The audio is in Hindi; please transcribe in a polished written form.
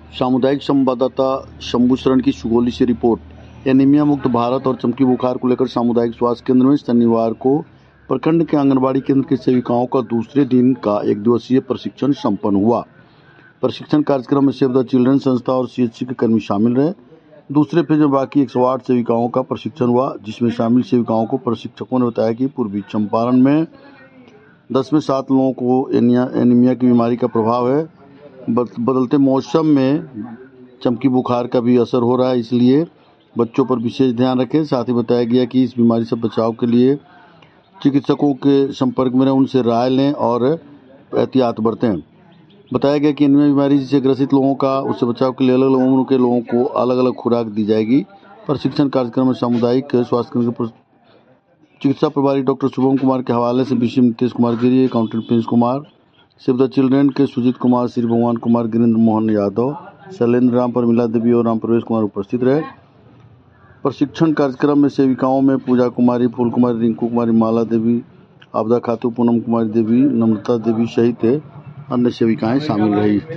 सामुदायिक संवाददाता शंभू शरण की सुगौली से रिपोर्ट। एनीमिया मुक्त भारत और चमकी बुखार को लेकर सामुदायिक स्वास्थ्य केंद्र में शनिवार को प्रखंड के आंगनबाड़ी केंद्र के सेविकाओं का दूसरे दिन का एक दिवसीय प्रशिक्षण संपन्न हुआ। प्रशिक्षण कार्यक्रम में सेव द चिल्ड्रन संस्था और सीएचसी के कर्मी शामिल रहे। दूसरे फेज में बाकी 108 सेविकाओं का प्रशिक्षण हुआ, जिसमें शामिल सेविकाओं को प्रशिक्षकों ने बताया कि पूर्वी चंपारण में 10 में 7 लोगों को एनीमिया की बीमारी का प्रभाव है। बदलते मौसम में चमकी बुखार का भी असर हो रहा है, इसलिए बच्चों पर विशेष ध्यान रखें। साथ ही बताया गया कि इस बीमारी से बचाव के लिए चिकित्सकों के संपर्क में रहें, उनसे राय लें और एहतियात बरतें। बताया गया कि एनीमिया बीमारी से ग्रसित लोगों का उससे बचाव के लिए अलग अलग उम्र के लोगों को अलग अलग खुराक दी जाएगी। प्रशिक्षण कार्यक्रम में सामुदायिक स्वास्थ्य केंद्र के चिकित्सा प्रभारी डॉक्टर शुभम कुमार के हवाले से BC Nitish Kumar Giri, accountant Prince Kumar, save the children के सुजीत कुमार, श्री भगवान कुमार, गिरीन्द्र मोहन यादव, शैलेंद्र राम, परमिला देवी और राम प्रवेश कुमार उपस्थित रहे। प्रशिक्षण कार्यक्रम में सेविकाओं में पूजा कुमारी, फूल कुमारी, रिंकू कुमारी, माला देवी, आपदा खातू, पूनम कुमारी देवी, नम्रता देवी सहित अन्य सेविकाएं शामिल रही।